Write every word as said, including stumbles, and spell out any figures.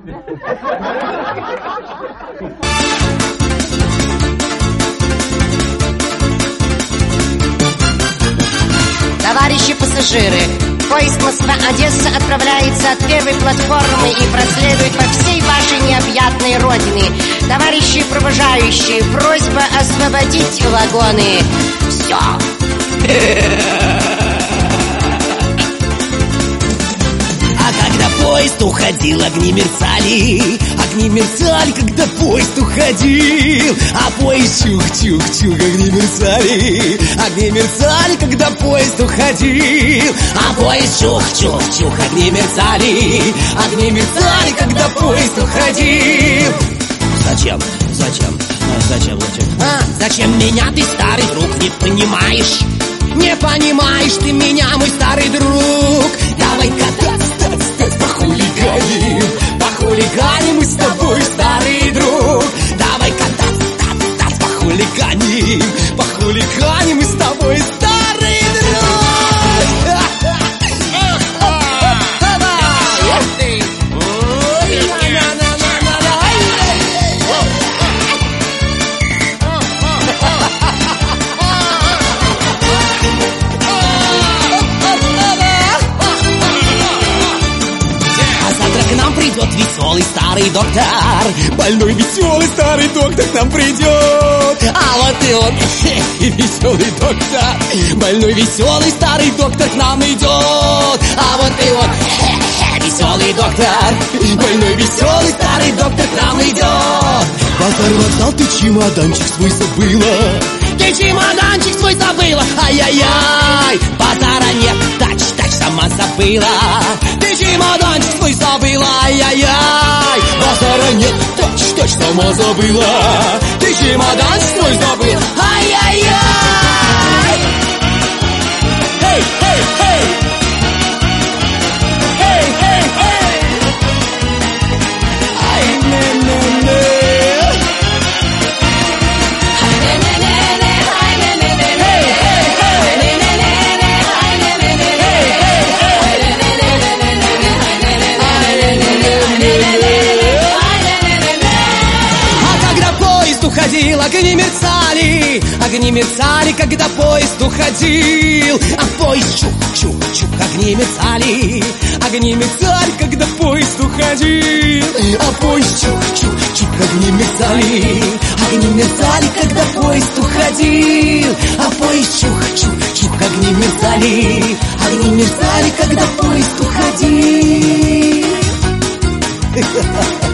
Товарищи пассажиры, поезд Москва-Одесса отправляется от первой платформы и проследует по всей вашей необъятной родине. Товарищи провожающие, просьба освободить вагоны. Все. А когда поезд уходил, огни мерцали, огни мерцали, когда поезд уходил. А поезд чух-чух-чух, огни мерцали, огни мерцали, когда поезд уходил. А поезд чух-чух-чух, огни мерцали, огни мерцали, когда поезд уходил. Зачем? Зачем? А, зачем? Зачем? А, зачем меня ты, старый друг, не понимаешь? Не понимаешь ты меня, мой старый друг. Давай-ка тац-тац-тац похулиганим, похулиганим мы с тобой, старый друг. Давай-ка тац-тац-тац похулиганим, похулиганим мы с тобой, старый друг. Придет веселый старый доктор, больной веселый старый доктор к нам придет. А вот и он, веселый доктор, больной веселый старый доктор к нам идет. А вот и он, веселый доктор, больной веселый старый доктор к нам идет. Базар вокзал, ты чемоданчик свой забыла, ты чемоданчик свой забыла, ай-яй-яй. Базара нет, тач-тач, сама забыла, ты чемоданчик свой забыла, ай-яй-яй. Базара нет, тач-тач, сама забыла, ты чемоданчик свой забыла, ай-яй-яй. Эй, эй, эй, эй, эй, эй. Ай-не-не-не. Уходил, огни мерцали, огни мерцали, когда поезд уходил. А поезд чух-чух-чух, огни мерцали, огни мерцали, когда поезд уходил. А поезд чух-чух-чух, огни мерцали, огни мерцали, когда поезд уходил. А поезд чух-чух-чух, огни мерцали, огни мерцали, когда поезд уходил.